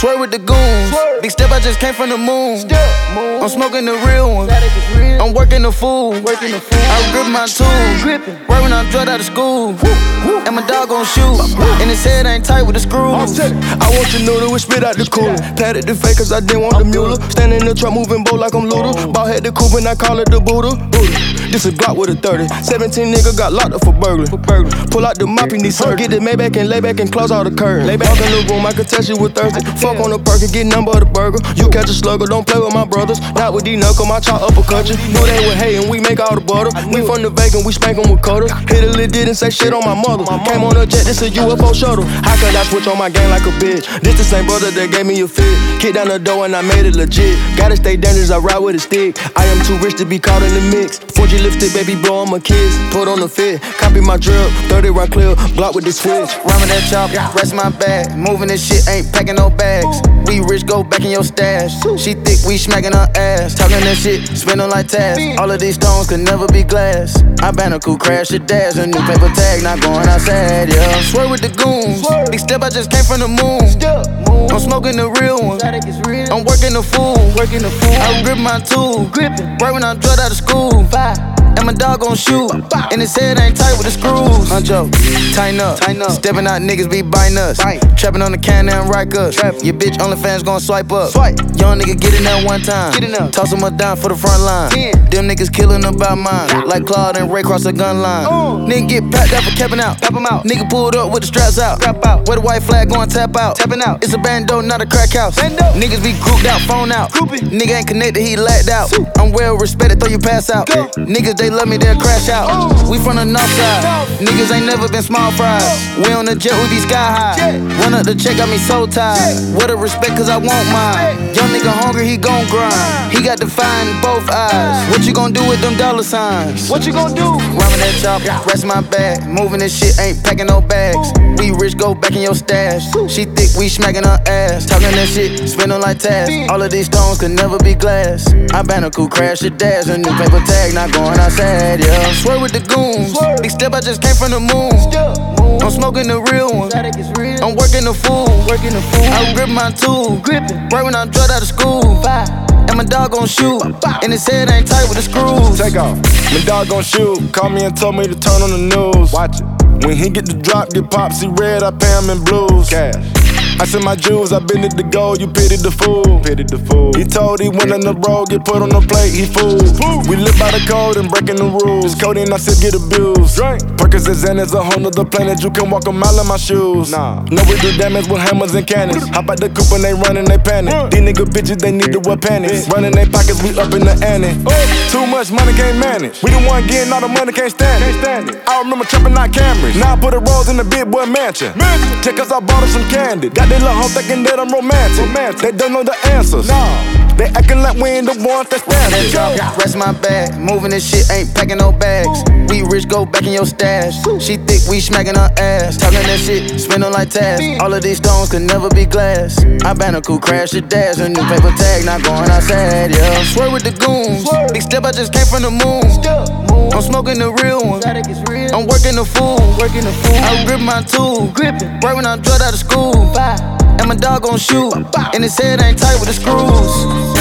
Swear with the goons. Big step, I just came from the moon. I'm smoking the real one. I'm working the fool. I grip my tools. Right when I'm dropped out of school. And my dog gon' shoot. And his head ain't tight with the screws. I want your noodle with spit out the cooler. Patted the fake cause I didn't want the mule. Standing in the truck moving boat like I'm Luda. Ball head the coupe and I call it the Buddha. This a Glock with a 30. 17 nigga got locked up for burglary. Pull out the mop, he need surgery. Get the Maybach and lay back and close all the curtains. Walk in the room, I can test you with thirsty. Fuck on the perk and get number of the burger. You catch a slugger, don't play with my brothers. Not with these knuckles, my chop uppercut you. Know they were hating, we make all the butter. We from the vacant, we spank 'em with cutters. Hit a lid, didn't say shit on my mother. Came on a jet, this a UFO shuttle. How could I switch on my game like a bitch? This the same brother that gave me a fit. Kicked down the door and I made it legit. Gotta stay dangerous, I ride with a stick. I am too rich to be caught in the mix. 4G lipstick, baby, blow on my kids. Put on the fit, copy my drill. 30 round clear, block with the switch. Rhyming that chop, rest my bag. Moving this shit, ain't packing no bags. We rich, go back in your stash. She thick, we smacking her ass. Talking that shit, spinning like tabs. All of these stones could never be glass. I Bandicoot, crash your dash. A new paper tag, not going outside, yeah. Swear with the goons. Big step, I just came from the moon. I'm smoking the real one. I'm working the fool. I grip my tool. Right when I'm dropped out of school. And my dog gon' shoot. And his head ain't tight with the screws. Huncho, tighten up. Stepping out, niggas be biting us. Trapping on the can and right us. Your bitch OnlyFans gon' swipe up. Young nigga get in there one time. Toss him up down for the front line. Them niggas killing about mine. Like Claude and Ray cross the gun line. Nigga get packed out for capping out. Nigga pulled up with the straps out. Where the white flag going tap out. It's a bando, not a crack house. Niggas be grouped out, phone out. Nigga ain't connected, he lacked out. I'm well respected, though you pass out. Niggas, they love me, they'll crash out. We from the north side. Niggas ain't never been small fries. We on the jet, we be sky high. Run up the check, got me so tired. What a respect, cause I want mine. Young nigga hungry, he gon' grind. He got the fire in both eyes. What you gon' do with them dollar signs? What you gon' do? Rhyming that chop, rest my bag. Moving this shit, ain't packing no bags. We rich, go back in your stash. She thick, we smacking her ass. Talking that shit, spinning like tabs. All of these stones could never be glass. I Bandicoot, crash your dash. A new paper tag, not going outside, yeah. Swear with the goons. Big step, I just came from the moon. I'm smoking the real one. I'm working the fool. I grip my tool. Right when I'm dropped out of school. And my dog gon' shoot. And his head ain't tight with the screws. Take off. My dog gon' shoot. Called me and told me to turn on the news. Watch it. When he get the drop, get pop, see red, I pay him in blues. Cash. I sent my jewels, I been at the goal, you pitied the fool. He told he went on the road, get put on the plate, he fooled. We live by the code and breaking the rules. Cody and I said get abused. Percocets and it's a whole nother planet, you can walk a mile in my shoes. No, we do damage with hammers and cannons. Hop out the coupe and they run and they panic. These nigga bitches, they need to wear panties. Running their pockets, we up in the ante. Too much money can't manage. We the one getting all the money, can't stand it. I remember trapping out Camrys. Now I put a rose in the big boy mansion. Check us, I bought her some candy. Got they little hoe thinking that I'm romantic. They don't know the answers. They acting like we ain't the ones that stand it. Rest my bag. Moving this shit, ain't packing no bags. We rich, go back in your stash. She thick, we smacking her ass. Talking that shit, spinning like tabs. All of these stones could never be glass. I Bandicoot, crash your dash. A new paper tag, not going outside, yeah. Swear with the goons. Big step, I just came from the moon. I'm smoking the real one. I'm working the fool. I grip my tool. Right when I'm dropped out of school. And my dog gon' shoot. And his head ain't tight with the screws.